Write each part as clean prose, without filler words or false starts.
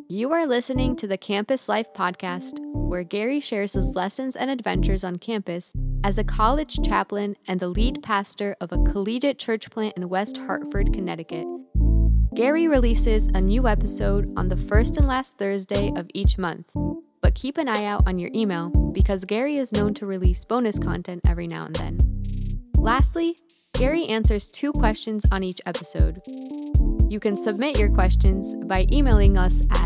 You are listening to the Campus Life podcast, where Gary shares his lessons and adventures on campus as a college chaplain and the lead pastor of a collegiate church plant in West Hartford, Connecticut. Gary releases a new episode on the first and last Thursday of each month, but keep an eye out on your email because Gary is known to release bonus content every now and then. Lastly, Gary answers 2 questions on each episode. You can submit your questions by emailing us at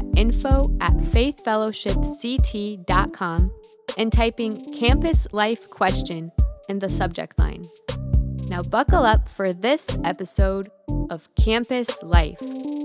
info@faithfellowshipct.com and typing Campus Life Question in the subject line. Now buckle up for this episode of Campus Life.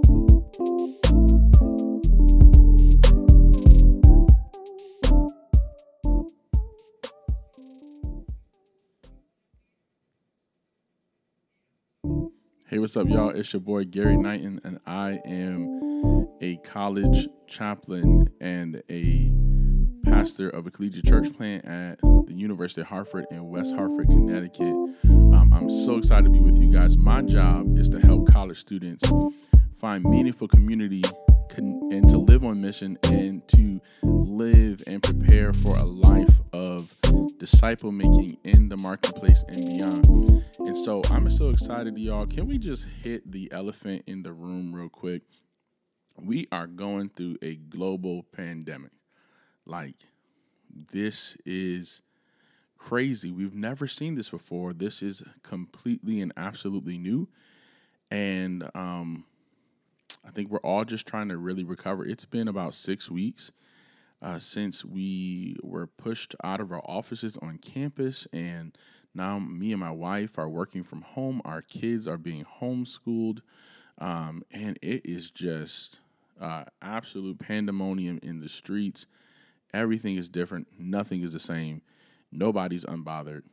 Hey, what's up, y'all? It's your boy, Gary Knighton, and I am a college chaplain and a pastor of a collegiate church plant at the University of Hartford in West Hartford, Connecticut. I'm so excited to be with you guys. My job is to help college students find meaningful community and to live on mission and to live and prepare for a life of disciple making in the marketplace and beyond. And so I'm so excited, y'all. Can we just hit the elephant in the room real quick? We are going through a global pandemic. Like, this is crazy. We've never seen this before. This is completely and absolutely new. And I think we're all just trying to really recover. It's been about 6 weeks since we were pushed out of our offices on campus, and now me and my wife are working from home. Our kids are being homeschooled, and it is just absolute pandemonium in the streets. Everything is different. Nothing is the same. Nobody's unbothered.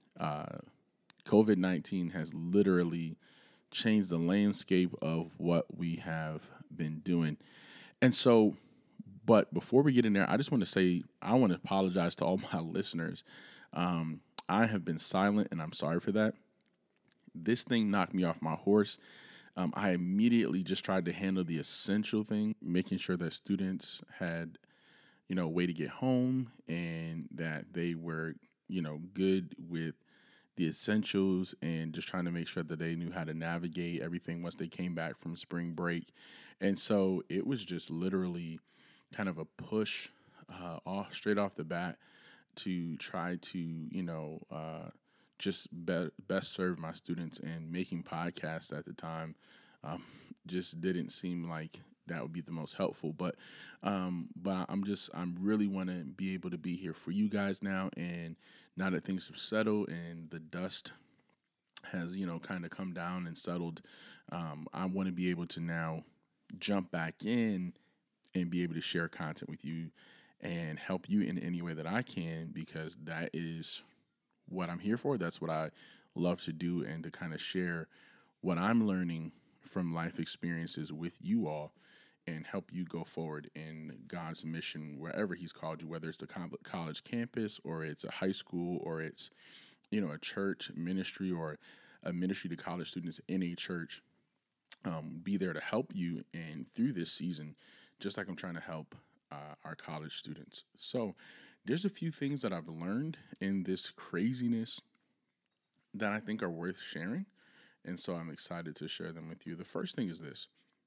COVID-19 has literally changed the landscape of what we have been doing. And so, but before we get in there, I just want to say, I want to apologize to all my listeners. I have been silent, and I'm sorry for that. This thing knocked me off my horse. I immediately just tried to handle the essential thing, making sure that students had, a way to get home and that they were, good with the essentials and just trying to make sure that they knew how to navigate everything once they came back from spring break. And so it was just literally kind of a push straight off the bat to try to, just best serve my students, and making podcasts at the time just didn't seem like that would be the most helpful. But I'm really want to be able to be here for you guys now. And now that things have settled and the dust has, kind of come down and settled, I want to be able to now jump back in and be able to share content with you and help you in any way that I can, because that is what I'm here for. That's what I love to do, and to kind of share what I'm learning from life experiences with you all and help you go forward in God's mission wherever He's called you, whether it's the college campus or it's a high school or it's, a church ministry or a ministry to college students in a church. Be there to help you and through this season, just like I'm trying to help our college students. So there's a few things that I've learned in this craziness that I think are worth sharing. And so I'm excited to share them with you. The first thing is this.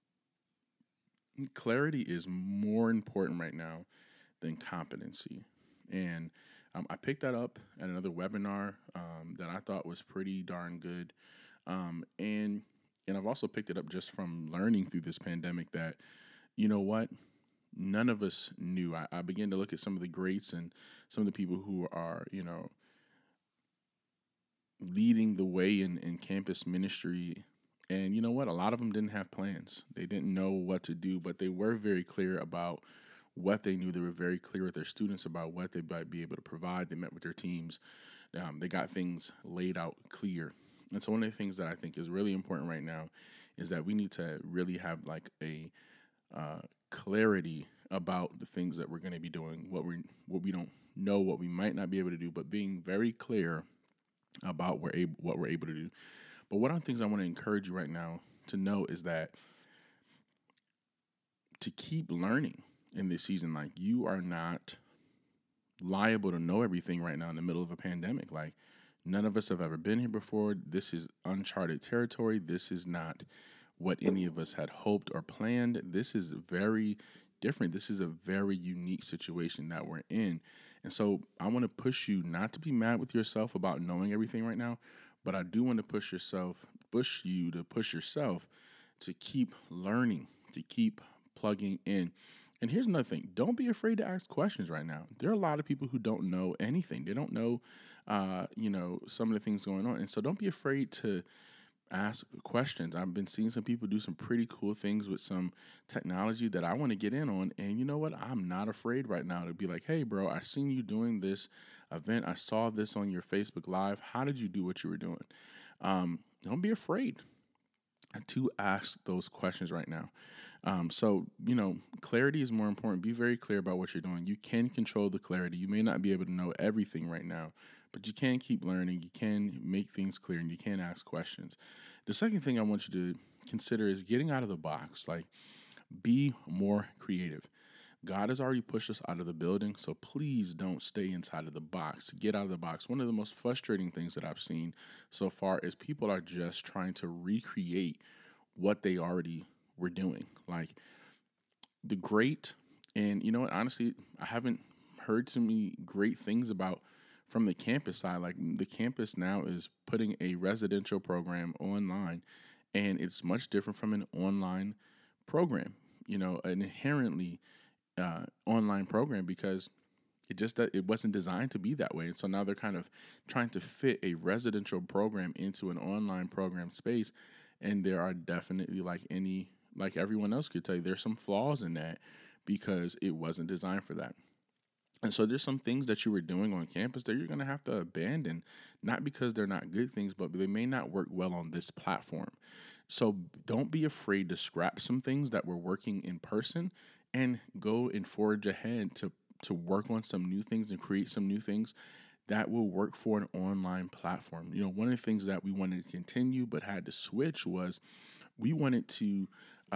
Clarity is more important right now than competency. And I picked that up at another webinar that I thought was pretty darn good. And I've also picked it up just from learning through this pandemic that, none of us knew. I began to look at some of the greats and some of the people who are, leading the way in campus ministry. And you know what? A lot of them didn't have plans. They didn't know what to do, but they were very clear about what they knew. They were very clear with their students about what they might be able to provide. They met with their teams. They got things laid out clear. And so one of the things that I think is really important right now is that we need to really have like a clarity about the things that we're going to be doing, what we don't know, what we might not be able to do, but being very clear about what we're able to do. But one of the things I want to encourage you right now to know is that to keep learning in this season. Like, you are not liable to know everything right now in the middle of a pandemic. Like, none of us have ever been here before. This is uncharted territory. This is not what any of us had hoped or planned. This is very different. This is a very unique situation that we're in. And so I want to push you not to be mad with yourself about knowing everything right now, but I do want to push you to push yourself to keep learning, to keep plugging in. And here's another thing. Don't be afraid to ask questions right now. There are a lot of people who don't know anything. They don't know, some of the things going on. And so don't be afraid to ask questions. I've been seeing some people do some pretty cool things with some technology that I want to get in on. And you know what? I'm not afraid right now to be like, hey, bro, I seen you doing this event. I saw this on your Facebook Live. How did you do what you were doing? Don't be afraid to ask those questions right now. So, clarity is more important. Be very clear about what you're doing. You can control the clarity. You may not be able to know everything right now, but you can keep learning. You can make things clear, and you can ask questions. The second thing I want you to consider is getting out of the box. Like, be more creative. God has already pushed us out of the building, so please don't stay inside of the box. Get out of the box. One of the most frustrating things that I've seen so far is people are just trying to recreate what they already were doing. Like, the great, and you know what, honestly, I haven't heard too many great things about from the campus side. Like, the campus now is putting a residential program online, and it's much different from an online program, an inherently online program, because it wasn't designed to be that way. And so now they're kind of trying to fit a residential program into an online program space. And there are definitely, like everyone else could tell you, there's some flaws in that because it wasn't designed for that. And so there's some things that you were doing on campus that you're going to have to abandon, not because they're not good things, but they may not work well on this platform. So don't be afraid to scrap some things that were working in person and go and forge ahead to work on some new things and create some new things that will work for an online platform. One of the things that we wanted to continue but had to switch was we wanted to,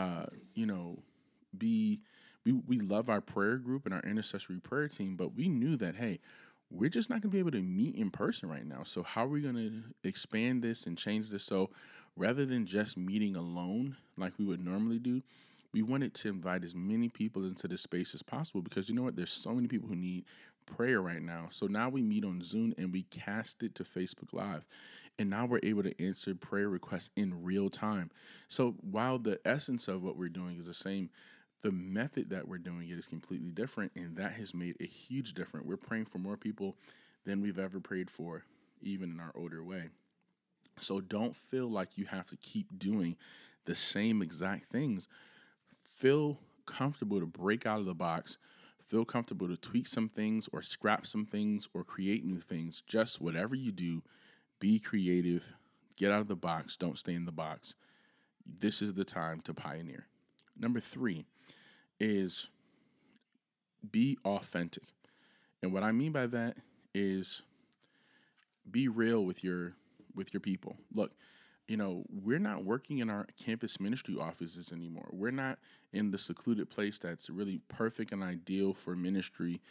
we love our prayer group and our intercessory prayer team, but we knew that, hey, we're just not going to be able to meet in person right now. So how are we going to expand this and change this? So rather than just meeting alone like we would normally do, we wanted to invite as many people into this space as possible, because you know what? There's so many people who need prayer right now. So now we meet on Zoom and we cast it to Facebook Live. And now we're able to answer prayer requests in real time. So while the essence of what we're doing is the same, the method that we're doing it is completely different. And that has made a huge difference. We're praying for more people than we've ever prayed for, even in our older way. So don't feel like you have to keep doing the same exact things. Feel comfortable to break out of the box. Feel comfortable to tweak some things or scrap some things or create new things. Just whatever you do, be creative. Get out of the box. Don't stay in the box. This is the time to pioneer. Number 3 is be authentic. And what I mean by that is be real with your people. Look, we're not working in our campus ministry offices anymore. We're not in the secluded place that's really perfect and ideal for ministry.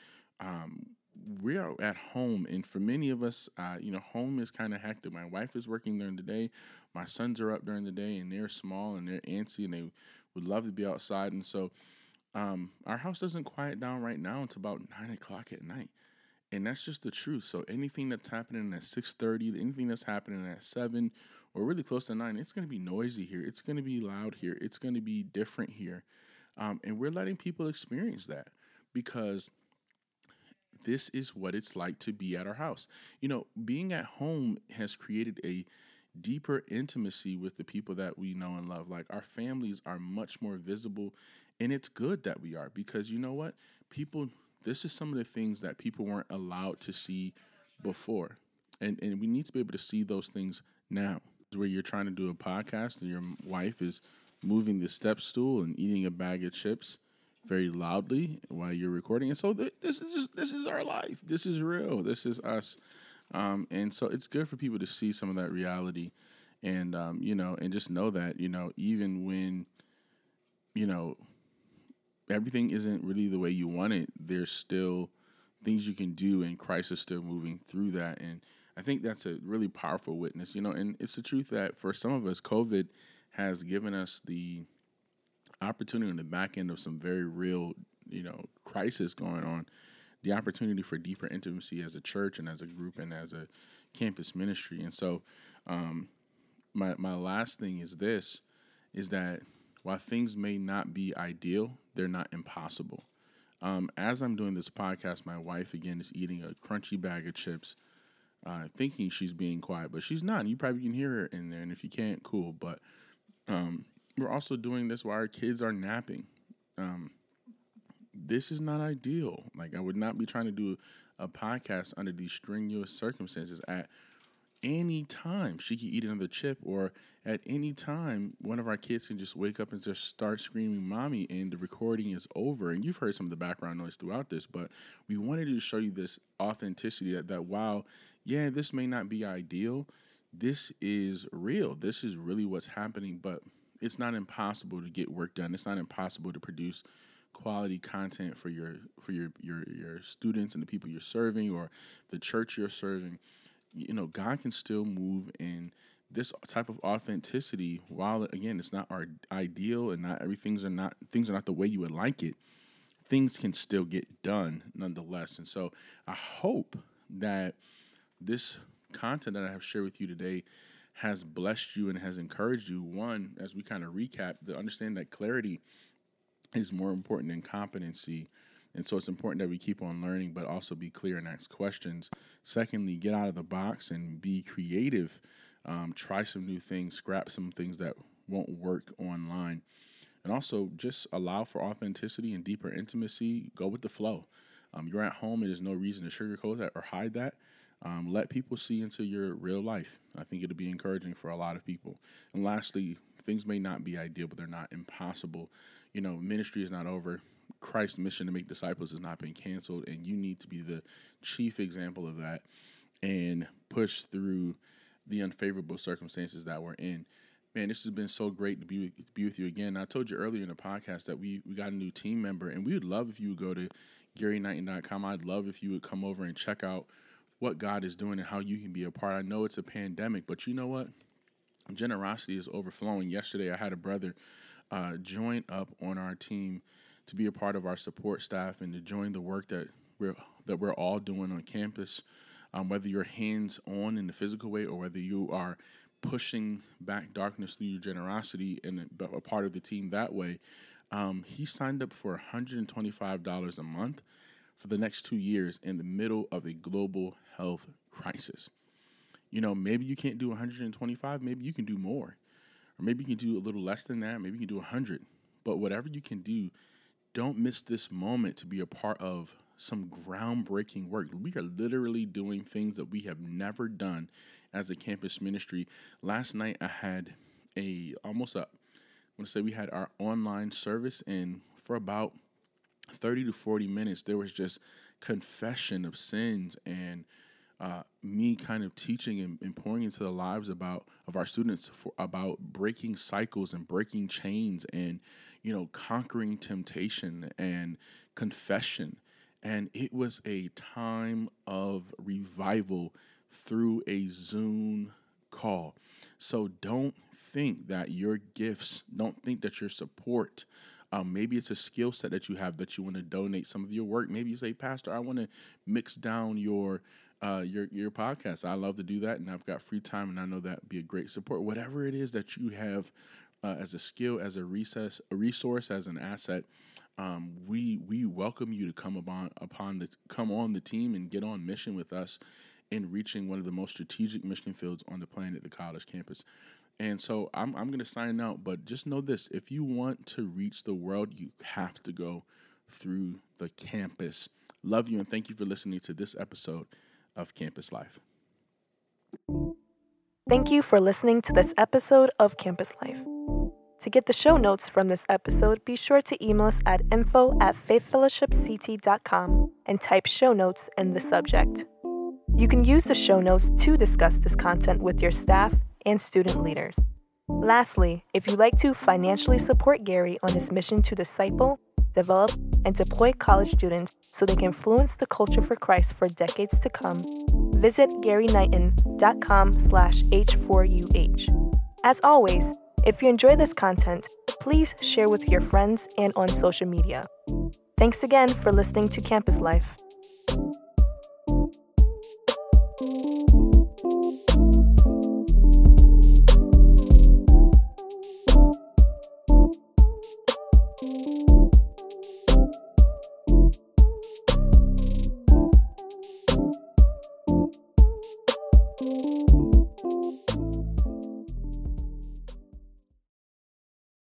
We are at home. And for many of us, home is kind of hectic. My wife is working during the day. My sons are up during the day, and they're small and they're antsy and they would love to be outside. And so our house doesn't quiet down right now until about 9 o'clock at night. And that's just the truth. So anything that's happening at 6:30, anything that's happening at 7 or really close to 9, it's going to be noisy here. It's going to be loud here. It's going to be different here. And we're letting people experience that because this is what it's like to be at our house. Being at home has created a deeper intimacy with the people that we know and love. Like, our families are much more visible, and it's good that we are, because you know what? This is some of the things that people weren't allowed to see before. And we need to be able to see those things now. Where you're trying to do a podcast and your wife is moving the step stool and eating a bag of chips very loudly while you're recording. And so this is our life. This is real. This is us. And so it's good for people to see some of that reality and, and just know that, even when, everything isn't really the way you want it, there's still things you can do, and Christ is still moving through that. And I think that's a really powerful witness, and it's the truth that for some of us, COVID has given us the opportunity on the back end of some very real, crisis going on, the opportunity for deeper intimacy as a church and as a group and as a campus ministry. And so my last thing is that while things may not be ideal, they're not impossible. As I'm doing this podcast, my wife, again, is eating a crunchy bag of chips, thinking she's being quiet, but she's not. You probably can hear her in there, and if you can't, cool. But we're also doing this while our kids are napping. This is not ideal. Like, I would not be trying to do a podcast under these strenuous circumstances. At any time, she could eat another chip, or at any time, one of our kids can just wake up and just start screaming "mommy," and the recording is over. And you've heard some of the background noise throughout this, but we wanted to show you this authenticity that while, this may not be ideal, this is real. This is really what's happening, but it's not impossible to get work done. It's not impossible to produce quality content for your students and the people you're serving, or the church you're serving. God can still move in this type of authenticity. While, again, it's not our ideal, and not things are not the way you would like it, things can still get done nonetheless. And so I hope that this content that I have shared with you today has blessed you and has encouraged you. One, as we kind of recap, to understand that clarity is more important than competency. And so it's important that we keep on learning, but also be clear and ask questions. Secondly, get out of the box and be creative. Try some new things, scrap some things that won't work online. And also just allow for authenticity and deeper intimacy. Go with the flow. You're at home. There's no reason to sugarcoat that or hide that. Let people see into your real life. I think it'll be encouraging for a lot of people. And lastly, things may not be ideal, but they're not impossible. Ministry is not over. Christ's mission to make disciples has not been canceled, and you need to be the chief example of that and push through the unfavorable circumstances that we're in. Man, this has been so great to be with you again. I told you earlier in the podcast that we got a new team member, and we would love if you would go to GaryKnighton.com. I'd love if you would come over and check out what God is doing and how you can be a part. I know it's a pandemic, but you know what? Generosity is overflowing. Yesterday, I had a brother join up on our team to be a part of our support staff and to join the work that we're all doing on campus. Whether you're hands-on in the physical way, or whether you are pushing back darkness through your generosity and a part of the team that way, he signed up for $125 a month for the next 2 years in the middle of a global health crisis. Maybe you can't do 125, maybe you can do more. Or maybe you can do a little less than that, maybe you can do 100. But whatever you can do, don't miss this moment to be a part of some groundbreaking work. We are literally doing things that we have never done as a campus ministry. Last night I had we had our online service, and for about 30 to 40 minutes, there was just confession of sins and me kind of teaching and pouring into the lives of our students about breaking cycles and breaking chains and, conquering temptation and confession. And it was a time of revival through a Zoom call. So don't think that your gifts, don't think that your support, maybe it's a skill set that you have that you want to donate some of your work. Maybe you say, Pastor, I want to mix down your podcast. I love to do that, and I've got free time, and I know that would be a great support. Whatever it is that you have as a skill, as a resource, as an asset, we welcome you to come on the team and get on mission with us in reaching one of the most strategic mission fields on the planet, the college campus. And so I'm going to sign out, but just know this: if you want to reach the world, you have to go through the campus. Love you, and thank you for listening to this episode of Campus Life. Thank you for listening to this episode of Campus Life. To get the show notes from this episode, be sure to email us at info@faithfellowshipct.com and type show notes in the subject. You can use the show notes to discuss this content with your staff and student leaders. Lastly, if you'd like to financially support Gary on his mission to disciple, develop, and deploy college students so they can influence the culture for Christ for decades to come, visit GaryKnighton.com/H4UH. As always, if you enjoy this content, please share with your friends and on social media. Thanks again for listening to Campus Life.